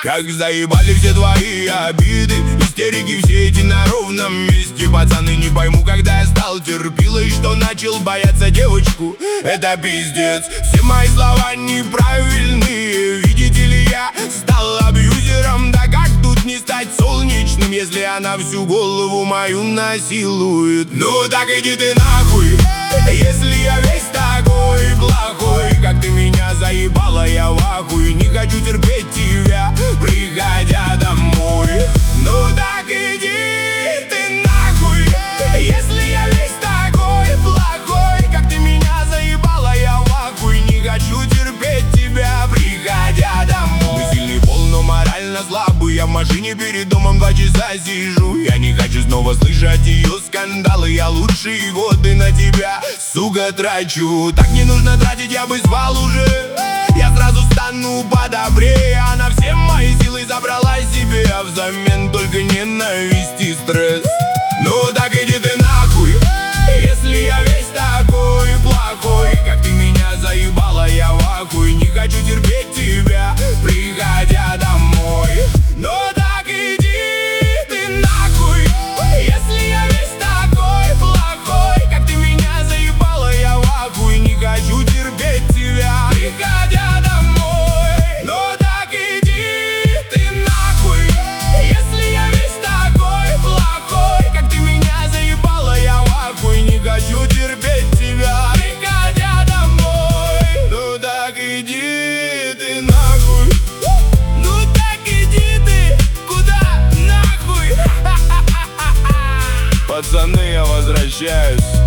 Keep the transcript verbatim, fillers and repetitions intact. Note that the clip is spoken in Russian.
Как заебали все твои обиды, истерики все эти на ровном месте. Пацаны, не пойму, когда я стал терпилой, что начал бояться девочку. Это пиздец, все мои слова неправильные. Видите ли, я стал абьюзером. Да как тут не стать солнечным, если она всю голову мою насилует? Ну так иди ты нахуй, если я весь такой плохой. Как ты меня заебала, я в ахуе. Не хочу терпеть тебя, приходя домой. Ну так иди ты нахуй, если я весь такой плохой. Как ты меня заебала, я в ахуе. Не хочу терпеть тебя, приходя домой. Ты сильный пол, но морально слабый. Я в машине перед домом два часа сижу. Я не хочу снова слышать ее скандалы. Я лучшие годы на тебя, сука, трачу. Так не нужно тратить, я бы звал уже. Я сразу стану подобрее. Она все мои силы забрала себе, а взамен только ненависть и стресс. Ну так иди ты нахуй, если я весь такой плохой. Как ты меня заебала, я в ахуе. Не хочу терпеть тебя, приходя домой. Ну так иди ты нахуй, если я весь такой плохой. Как ты меня заебала, я в ахуе. Не хочу терпеть тебя, приходя домой. Ну так иди ты нахуй, если я весь такой плохой. Как ты меня заебала, я в ахуе. Не хочу терпеть тебя, приходя домой. Ну так иди ты нахуй. Ну так иди ты куда нахуй. Пацаны, я возвращаюсь.